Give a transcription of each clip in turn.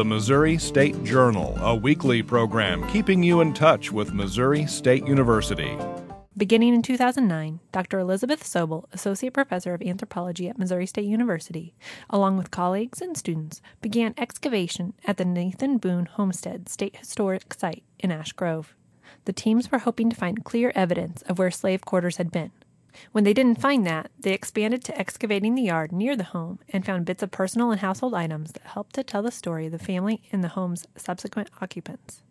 the Missouri State Journal, a weekly program keeping you in touch with Missouri State University. Beginning in 2009, Dr. Elizabeth Sobel, Associate Professor of Anthropology at Missouri State University, along with colleagues and students, began excavation at the Nathan Boone Homestead State Historic Site in Ash Grove. The teams were hoping to find clear evidence of where slave quarters had been. When they didn't find that, they expanded to excavating the yard near the home and found bits of personal and household items that helped to tell the story of the family and the home's subsequent occupants.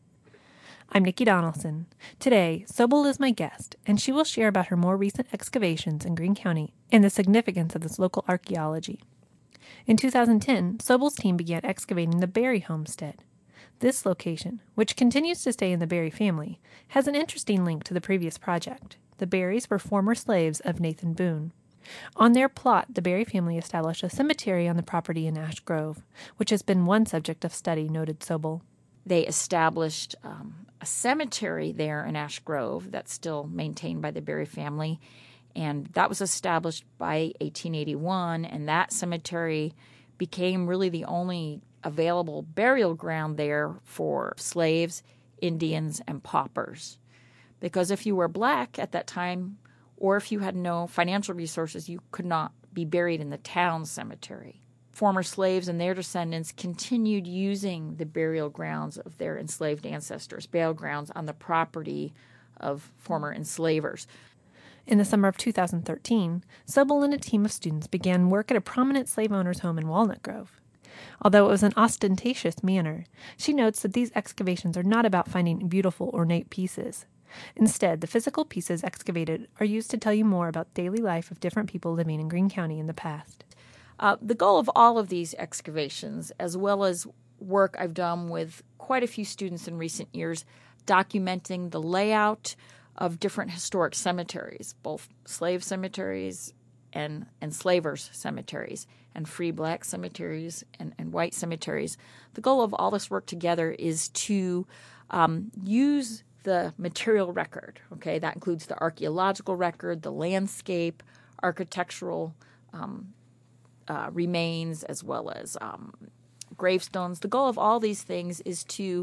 I'm Nikki Donaldson. Today, Sobel is my guest, and she will share about her more recent excavations in Greene County and the significance of this local archaeology. In 2010, Sobel's team began excavating the Berry Homestead. This location, which continues to stay in the Berry family, has an interesting link to the previous project. The Berrys were former slaves of Nathan Boone. On their plot, the Berry family established a cemetery on the property in Ash Grove, which has been one subject of study, noted Sobel. They established a cemetery there in Ash Grove that's still maintained by the Berry family, and that was established by 1881, and that cemetery became really the only available burial ground there for slaves, Indians, and paupers. Because if you were black at that time, or if you had no financial resources, you could not be buried in the town cemetery. Former slaves and their descendants continued using the burial grounds of their enslaved ancestors, burial grounds on the property of former enslavers. In the summer of 2013, Sobel and a team of students began work at a prominent slave owner's home in Walnut Grove. Although it was an ostentatious manner, she notes that these excavations are not about finding beautiful, ornate pieces. Instead, the physical pieces excavated are used to tell you more about daily life of different people living in Greene County in the past. The goal of all of these excavations, as well as work I've done with quite a few students in recent years, documenting the layout of different historic cemeteries, both slave cemeteries and enslavers' cemeteries, and free black cemeteries and white cemeteries. The goal of all this work together is to use the material record. Okay, that includes the archaeological record, the landscape, architectural remains, as well as gravestones. The goal of all these things is to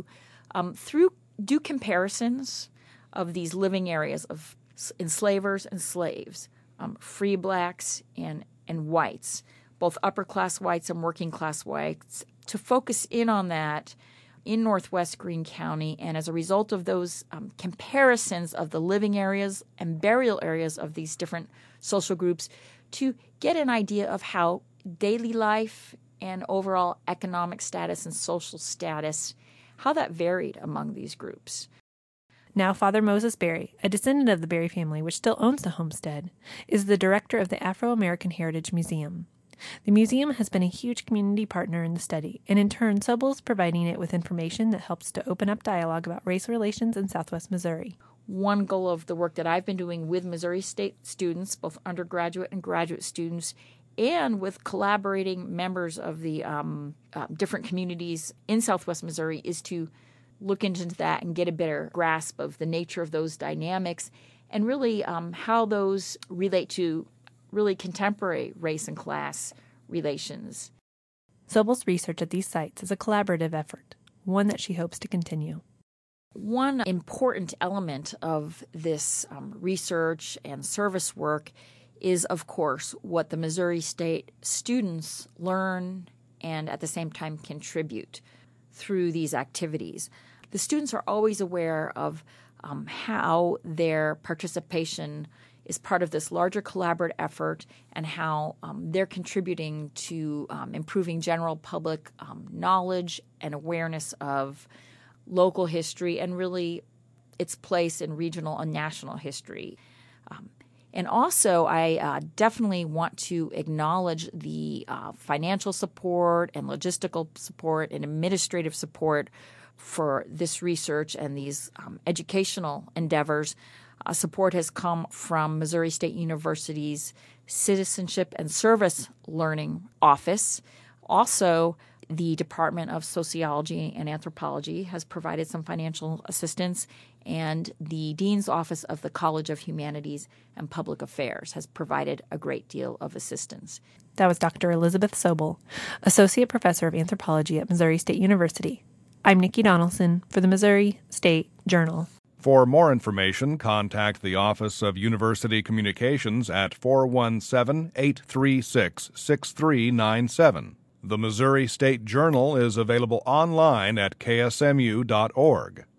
do comparisons of these living areas of enslavers and slaves, free blacks and whites, both upper-class whites and working-class whites, to focus in on that in northwest Greene County. And as a result of those comparisons of the living areas and burial areas of these different social groups, to get an idea of how daily life and overall economic status and social status, how that varied among these groups. Now Father Moses Berry, a descendant of the Berry family which still owns the homestead, is the director of the Afro-American Heritage Museum. The museum has been a huge community partner in the study, and in turn, Sobel is providing it with information that helps to open up dialogue about race relations in southwest Missouri. One goal of the work that I've been doing with Missouri State students, both undergraduate and graduate students, and with collaborating members of the different communities in southwest Missouri, is to look into that and get a better grasp of the nature of those dynamics and really how those relate to really contemporary race and class relations. Sobel's research at these sites is a collaborative effort, one that she hopes to continue. One important element of this research and service work is, of course, what the Missouri State students learn and at the same time contribute through these activities. The students are always aware of how their participation is part of this larger collaborative effort and how they're contributing to improving general public knowledge and awareness of local history and really its place in regional and national history. And also, I definitely want to acknowledge the financial support and logistical support and administrative support for this research and these educational endeavors. Support has come from Missouri State University's Citizenship and Service Learning Office. Also, The Department of Sociology and Anthropology has provided some financial assistance, and the Dean's Office of the College of Humanities and Public Affairs has provided a great deal of assistance. That was Dr. Elizabeth Sobel, Associate Professor of Anthropology at Missouri State University. I'm Nikki Donaldson for the Missouri State Journal. For more information, contact the Office of University Communications at 417-836-6397. The Missouri State Journal is available online at ksmu.org.